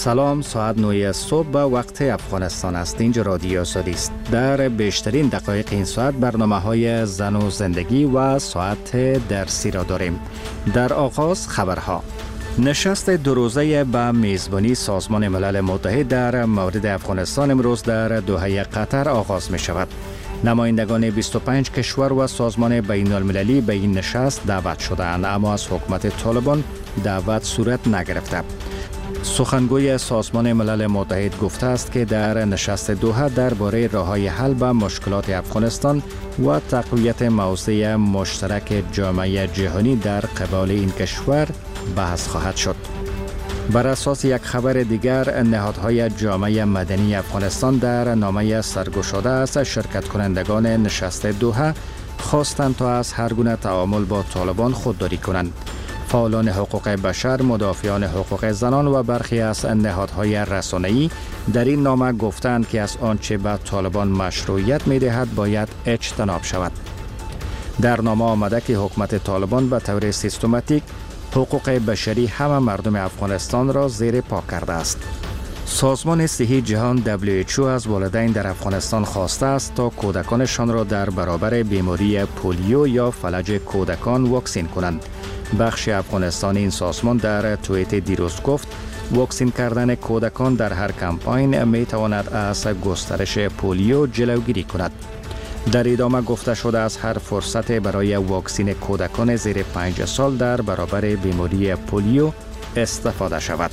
سلام، ساعت 9 صبح به وقت افغانستان است. اینجا رادیو آزادی است. در بیشترین دقایق این ساعت برنامه‌های زن و زندگی و ساعت درسی را داریم. در آغاز خبرها. نشست دو روزه به میزبانی سازمان ملل متحد در مورد افغانستان امروز در دوحه قطر آغاز می شود. نمایندگان 25 کشور و سازمان بین المللی به این نشست دعوت شده‌اند، اما از حکومت طالبان دعوت صورت نگرفته. سخنگوی سازمان ملل متحد گفته است که در نشست دوحه درباره راه‌های حل به مشکلات افغانستان و تقویت موضع مشترک جامعه جهانی در قبال این کشور بحث خواهد شد. بر اساس یک خبر دیگر، نهادهای جامعه مدنی افغانستان در نامه سرگشاده از شرکت کنندگان نشست دوحه خواستند تا از هر گونه تعامل با طالبان خودداری کنند. فعالان حقوق بشر، مدافعان حقوق زنان و برخی از نهادهای رسانه‌ای در این نامه گفتند که از آنچه به طالبان مشروعیت می‌دهد باید اجتناب شود. در نامه آمده که حکومت طالبان به طور سیستماتیک حقوق بشری همه مردم افغانستان را زیر پا کرده است. سازمان صحی جهان WHO از والدین در افغانستان خواسته است تا کودکانشان را در برابر بیماری پولیو یا فلج کودکان واکسین کنند. بخش افغانستان این سازمان در توییت دیروز گفت واکسین کردن کودکان در هر کمپاین می تواند از گسترش پولیو جلوگیری کند. در ادامه گفته شده از هر فرصت برای واکسین کودکان زیر 5 سال در برابر بیماری پولیو استفاده شود.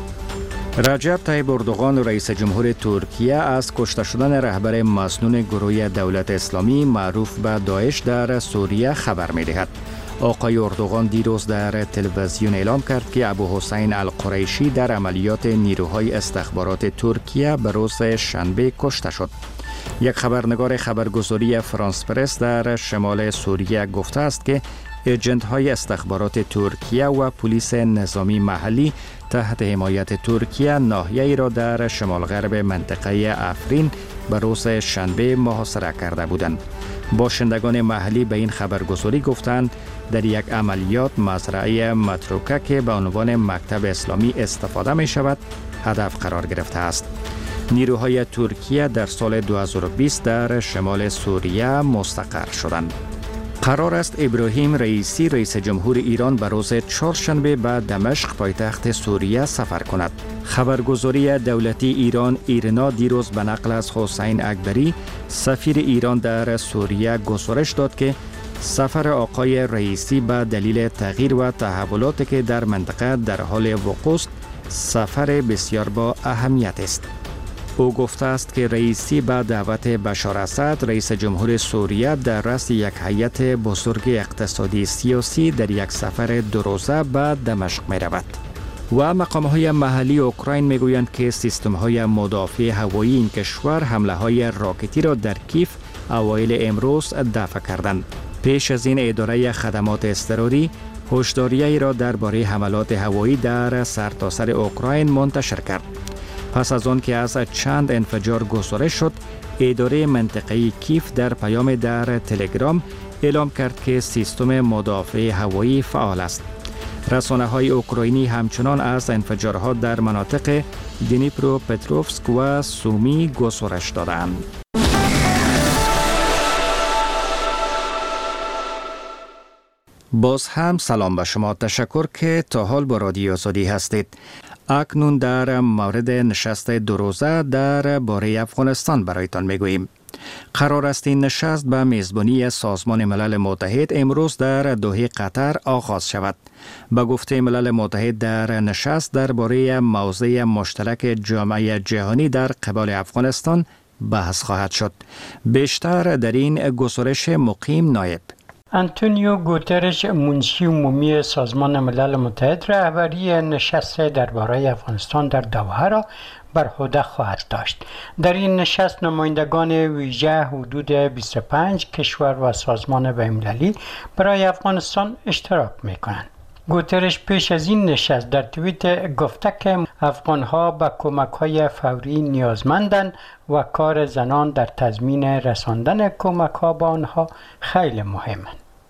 رجب طیب اردوغان رئیس جمهور ترکیه از کشته شدن رهبر مسنون گروه دولت اسلامی معروف به داعش در سوریه خبر می‌دهد. آقای اردوغان دیروز در تلویزیون اعلام کرد که ابوحسین القریشی در عملیات نیروهای استخبارات ترکیه به روز شنبه کشته شد. یک خبرنگار خبرگزاری فرانس پرس در شمال سوریه گفته است که ایجنت‌های استخبارات ترکیه و پلیس نظامی محلی تحت حمایت ترکیه ناحیه‌ای را در شمال غرب منطقه افرین به روز شنبه محاصره کرده بودند. باشندگان محلی به این خبرگزاری گفتند در یک عملیات مزرعه متروکه که به عنوان مکتب اسلامی استفاده می شود هدف قرار گرفته است. نیروهای ترکیه در سال 2020 در شمال سوریه مستقر شدند. قرار است ابراهیم رئیسی رئیس جمهور ایران به روز چهارشنبه به دمشق پایتخت سوریه سفر کند. خبرگزاری دولتی ایران ایرنا دیروز به نقل از حسین اکبری سفیر ایران در سوریه گزارش داد که سفر آقای رئیسی به دلیل تغییر و تحولاتی که در منطقه در حال وقوع است سفر بسیار با اهمیت است. او گفته است که رئیسی به دعوت بشار اسد رئیس جمهور سوریه در رأس یک هیئت بزرگ اقتصادی سیاسی در یک سفر 2 روزه به دمشق می رود. و مقام‌های محلی اوکراین میگویند که سیستم‌های مدافع هوایی این کشور حمله‌های راکتی را در کیف اوایل امروز دفع کردند. پیش از این اداره خدمات اضطراری هشداریه‌ای را درباره حملات هوایی در سرتاسر اوکراین منتشر کرد. پس از آن که از چند انفجار گزارش شد، اداره منطقه‌ای کیف در پیام در تلگرام اعلام کرد که سیستم مدافع هوایی فعال است. رسانه‌های اوکراینی همچنان از انفجارها در مناطق دنیپرو پتروفسک و سومی گزارش دادند. باز هم سلام به شما، تشکر که تا حال با رادیو آزادی هستید. اکنون در مورد نشست 2 روزه در باره افغانستان برایتان میگوییم. قرار است این نشست به میزبانی سازمان ملل متحد امروز در دوحه قطر آغاز شود. به گفته ملل متحد در نشست درباره موضع مشترک جامعه جهانی در قبال افغانستان بحث خواهد شد. بیشتر در این گزارش مقیم نایب آنتونیو گوترش منشی عمومی سازمان ملل متحد رهبری نشست درباره افغانستان در دوحه را بر عهده خواهد داشت. در این نشست نمایندگان ویژه حدود 25 کشور و سازمان بین‌المللی برای افغانستان اشتراک می‌کنند. گوترش پیش از این نشست در توییت گفته که افغان‌ها به کمک‌های فوری نیازمندند و کار زنان در تضمین رساندن کمک‌ها به آنها خیلی مهمند.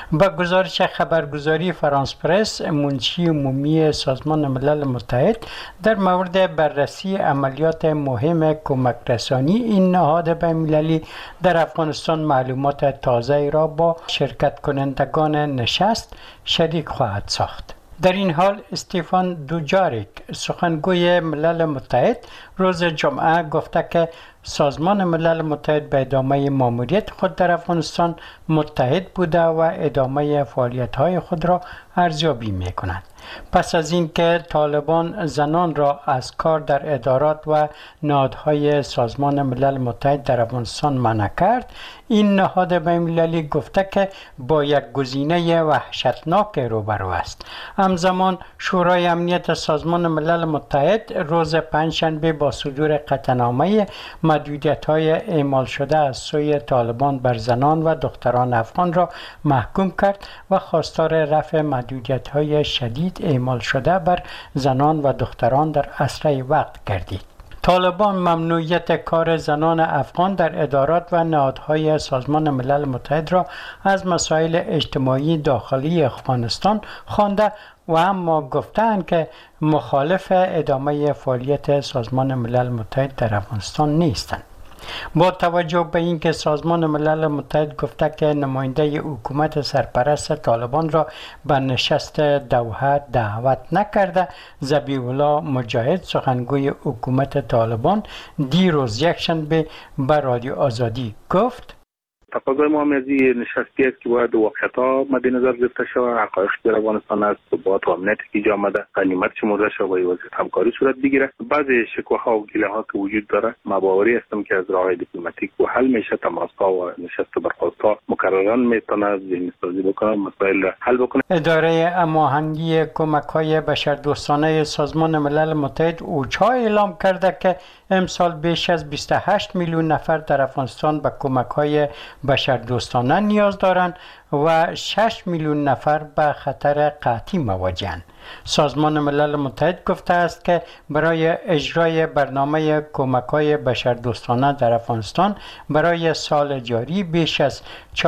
با گزارش خبرگزاری فرانس پرس، منشی عمومی سازمان ملل متحد در مورد بررسی عملیات مهم کمک رسانی این نهاد بین‌المللی در افغانستان معلومات تازه را با شرکت کنندگان نشست شریک خواهد ساخت. در این حال استیفان دوجاریک، سخنگوی ملل متحد، روز جمعه گفته که سازمان ملل متحد به ادامه ماموریت خود در افغانستان متحد بوده و ادامه فعالیت‌های خود را ارزیابی می‌کند. پس از اینکه طالبان زنان را از کار در ادارات و نهادهای سازمان ملل متحد در افغانستان منع کرد، این نهاد بین‌المللی گفته که با یک گزینه وحشتناک روبرو است. همزمان شورای امنیت سازمان ملل متحد روز پنجشنبه با صدور قطعنامه محدودیت‌های اعمال شده از سوی طالبان بر زنان و دختران افغان را محکوم کرد و خواستار رفع محدودیت‌های شدید اعمال شده بر زنان و دختران در اسرع وقت گردید. طالبان ممنوعیت کار زنان افغان در ادارات و نهادهای سازمان ملل متحد را از مسائل اجتماعی داخلی افغانستان خوانده و اما گفتند که مخالف ادامه فعالیت سازمان ملل متحد در افغانستان نیستند. با توجه به اینکه سازمان ملل متحد گفته که نماینده حکومت سرپرست طالبان را به نشست دوحه دعوت نکرده، ذبیح الله مجاهد، سخنگوی حکومت طالبان، دیروز یکشنبه به رادیو آزادی گفت: تقاضای ما از این نشستی است که باید واقعیت‌ها مد نظر گرفته شود، حقایق در افغانستان است، ثبات و امنیتی که ایجاد آمده، غنیمت شمرده شود و وضعیت همکاری صورت بگیرد. بعضی شکوه‌ها و گله‌ها که وجود داره، ما باوری هستم که از راه‌های دیپلماتیک و حل میشه. تماس‌ها و نشست و برخاست‌ها مکرراً میتونه ذهن‌سازی بکنه، مسائل حل بکنه. اداره هماهنگی کمک‌های بشردوستانه سازمان ملل متحد اوچا اعلام کرده که امسال بیش از 28 میلیون نفر در افغانستان به کمک‌های بشردوستانه نیاز دارند و 6 میلیون نفر به خطر قحطی مواجه‌اند. سازمان ملل متحد گفته است که برای اجرای برنامه کمک‌های بشردوستانه در افغانستان برای سال جاری بیش از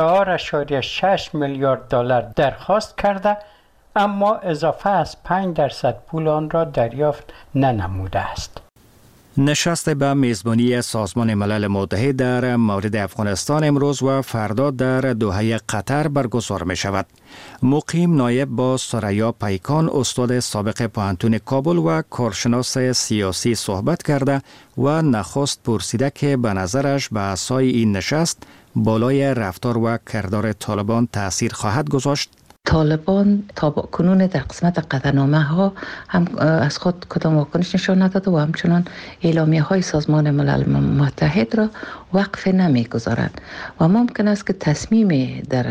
4.6 میلیارد دلار درخواست کرده، اما اضافه از 5% پول آن را دریافت ننموده است. نشست به میزبانی سازمان ملل متحد در مورد افغانستان امروز و فردا در دوحه قطر برگزار می شود. مقیم نایب با ثریا پیکان، استاد سابق پوهنتون کابل و کارشناس سیاسی صحبت کرده و نخست پرسیده که به نظرش به اساس این نشست بالای رفتار و کردار طالبان تأثیر خواهد گذاشت. طالبان تا کنون در قسمت قطعنامه ها هم از خود کدام واکنش نشان نداده و همچنان اعلامیه های سازمان ملل متحد را وقف نمیگذارند و ممکن است که تصمیم در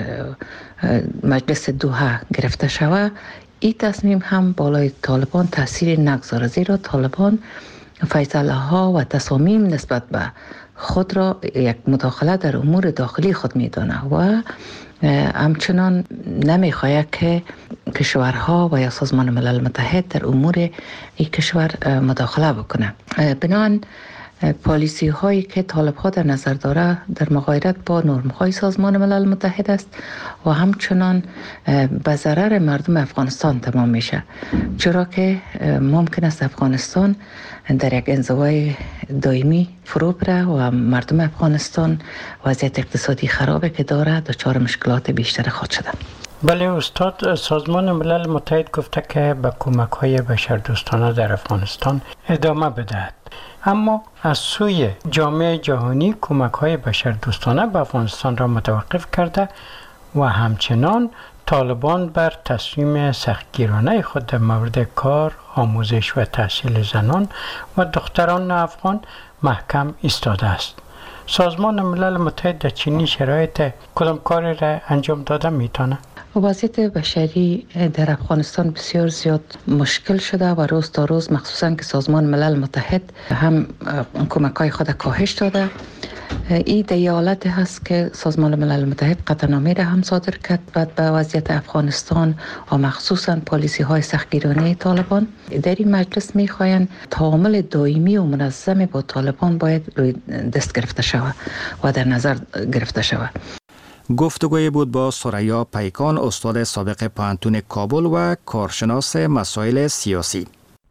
مجلس دوحه گرفته شود، این تصمیم هم بالای طالبان تاثیر نگذاره، زیرا طالبان فیصله ها و تصامیم نسبت به خود را یک مداخله در امور داخلی خود میدانه و همچنان نمیخواهد که کشورها و یا سازمان ملل متحد در امور این کشور مداخله بکنه. بنابراین پالیسی هایی که طالب ها در نظر داره در مغایرت با نرم های سازمان ملل متحد است و همچنان به ضرر مردم افغانستان تمام میشه، چرا که ممکن است افغانستان در یک انزوای دائمی فرو بره و مردم افغانستان وضعیت اقتصادی خرابه که داره دچار مشکلات بیشتر خود شده. بله استاد، سازمان ملل متحد گفته که به کمک های بشردوستانه در افغانستان ادامه بدهد، اما از سوی جامعه جهانی کمک های بشردوستانه به افغانستان را متوقف کرده و همچنان طالبان بر تصمیم سختگیرانه خود در مورد کار، آموزش و تحصیل زنان و دختران افغان محکم ایستاده است. سازمان ملل متحد در چنین شرایط کدام کاری را انجام داده میتونه؟ وضعیت بشری در افغانستان بسیار زیاد مشکل شده و روز تا روز، مخصوصا که سازمان ملل متحد هم کمک‌های خود کاهش داده. این در حالت هست که سازمان ملل متحد قطعنامه را هم صادر کرد بعد به وضعیت افغانستان و مخصوصا پالیسی های سختگیرانه طالبان. در این مجلس میخواین تعامل دائمی و منظم با طالبان باید روی دست گرفته شود و در نظر گرفته شود. گفتگوی بود با ثریا پیکان، استاد سابق پانتون کابل و کارشناس مسائل سیاسی.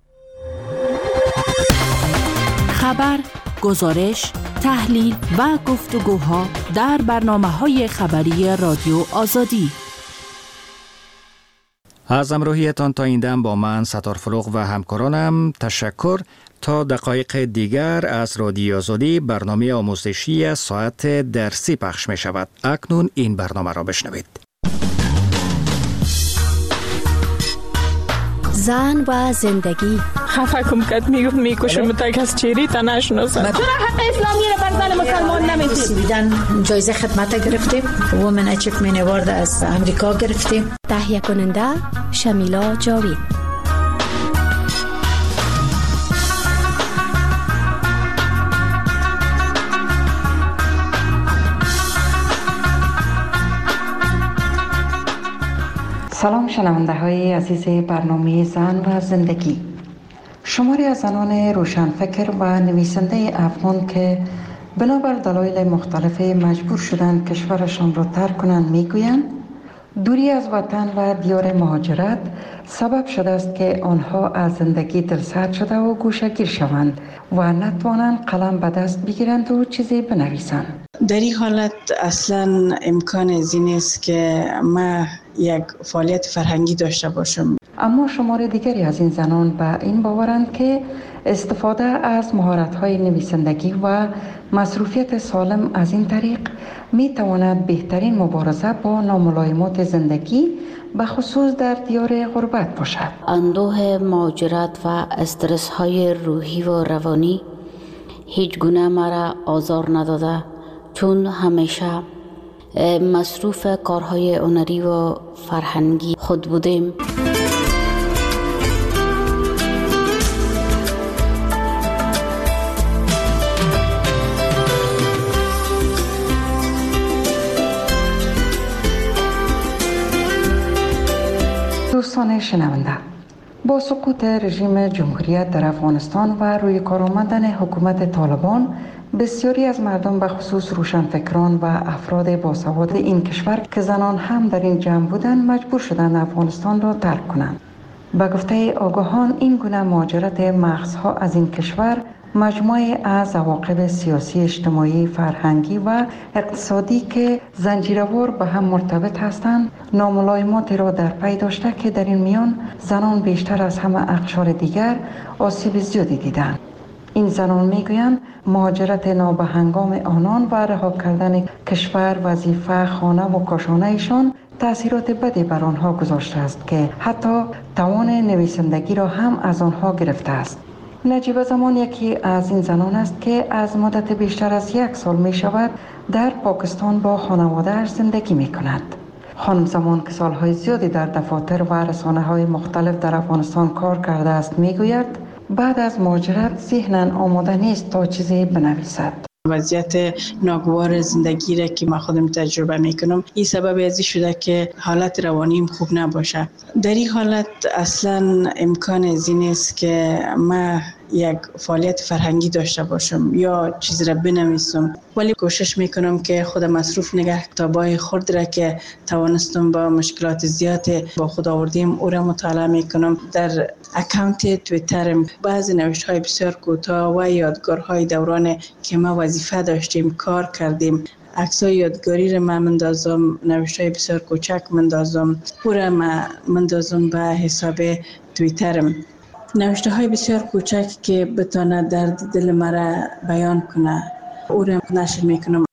خبر، گزارش، تحلیل و گفتگوها در برنامه‌های خبری رادیو آزادی. از همراهیتان تا این دم با من ستارفروغ و همکارانم تشکر. تا دقایق دیگر از رادیو آزادی برنامه آموزشی ساعت درسی پخش می شود. اکنون این برنامه را بشنوید. زن و زندگی. خفه کم کت میکشم تا کس چیری تا نشناسم. چرا حق اسلامی را بر زن مسلمان نمیدید؟ سویدن جایزه خدمت گرفتیم. وومن اچیومنت اوارد از امریکا گرفتیم. تهیه کننده شمیلا جاوید. سلام شنونده های عزیز برنامه زن و زندگی. شماری از زنان روشنفکر و نویسنده افغان که بنابر دلایل مختلف مجبور شدند کشورشان را ترک کنند میگویند دوری از وطن و دیار مهاجرت سبب شده است که آنها از زندگی دلسرد شده و گوشه‌گیر شوند و نتوانند قلم به دست بگیرند و چیزی بنویسند. در این حالت اصلا امکان از این است که ما یک فعالیت فرهنگی داشته باشم. اما شمار دیگری از این زنان به این باورند که استفاده از مهارت‌های نویسندگی و مصروفیت سالم از این طریق می تواند بهترین مبارزه با ناملایمات زندگی به خصوص در دیار غربت باشد. اندوه مهاجرت و استرس های روحی و روانی هیچ گونه مرا آزار نداده، چون همیشه مصروف کارهای هنری و فرهنگی خود بودیم. دوستان شنونده، با سقوط رژیم جمهوریت در افغانستان و روی کار آمدن حکومت طالبان، بسیاری از مردم به خصوص روشنفکران و افراد باسواد این کشور که زنان هم در این جمع بودند مجبور شدند افغانستان را ترک کنند. به گفته آگاهان این گونه مهاجرت مغزها از این کشور مجموعه از عواقب سیاسی، اجتماعی، فرهنگی و اقتصادی که زنجیروار به هم مرتبط هستند ناملایماتی را در پی داشته که در این میان زنان بیشتر از همه اقشار دیگر آسیب زیادی دیدند. این زنان میگویند مهاجرت نابهنگام آنان و رها کردن کشور، وظیفه، خانه و کاشانه ایشان تأثیرات بدی بر آنها گذاشته است که حتی توان نویسندگی را هم از آنها گرفته است. نجیب زمان یکی از این زنان است که از مدت بیشتر از 1 سال می شود در پاکستان با خانواده‌اش زندگی می کند. خانم زمان که سالهای زیادی در دفاتر و رسانه‌های مختلف در افغانستان کار کرده است می گوید بعد از مهاجرت ذهناً آماده نیست تا چیزی بنویسد. وضعیت ناگوار زندگی را که ما خودم تجربه میکنم این سبب از این شده که حالت روانیم خوب نباشه. در این حالت اصلا امکان از این است که ما یک فعالیت فرهنگی داشته باشم یا چیز را بنویسم، ولی کوشش میکنم که خودم مصروف نگه کتابای خرد را که توانستم با مشکلات زیاد با خود آوردیم او را مطالعه میکنم. در اکانت توییترم بعضی نوشته‌های بسیار کوتاه و یادگارهای دوران که ما وظیفه داشتیم کار کردیم، عکسای یادگاری را من مندازم، نوشته‌های بسیار کوچک مندازم، او را مندازم به حساب توییترم. نوشته‌های بسیار کوچک که بتونه درد دل مرا بیان کنه او را نشر میکنم.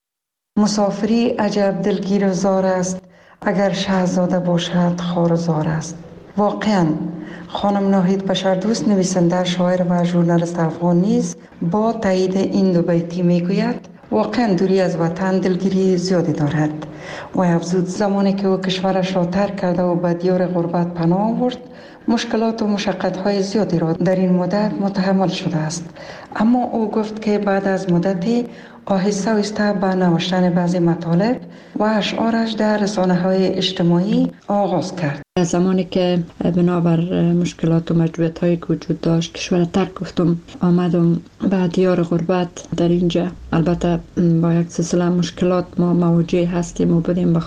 مسافری عجب دلگیر و زار است، اگر شاهزاده باشد خوار و زار است. واقعاً خانم ناهید بشردوست، نویسنده، شاعر و ژورنالیست افغان نیز با تایید این دو بیتی میگوید واقعاً دوری از وطن دلگیری زیادی دارد و افزود زمانی که او کشورش را ترک کرده و به دیار غربت پناه آورد مشکلات و مشقت‌های زیادی را در این مدت متحمل شده است، اما او گفت که بعد از مدتی آهسته آهسته به نوشتن بعضی مطالب و اشعارش در رسانه‌های اجتماعی آغاز کرد. زمانی که بنابر مشکلات و مجبوریت‌هایی که وجود داشت کشور ترک گفتم آمدم به دیار غربت در اینجا. البته با یک سلسله مشکلات ما مواجه هستیم و بودیم به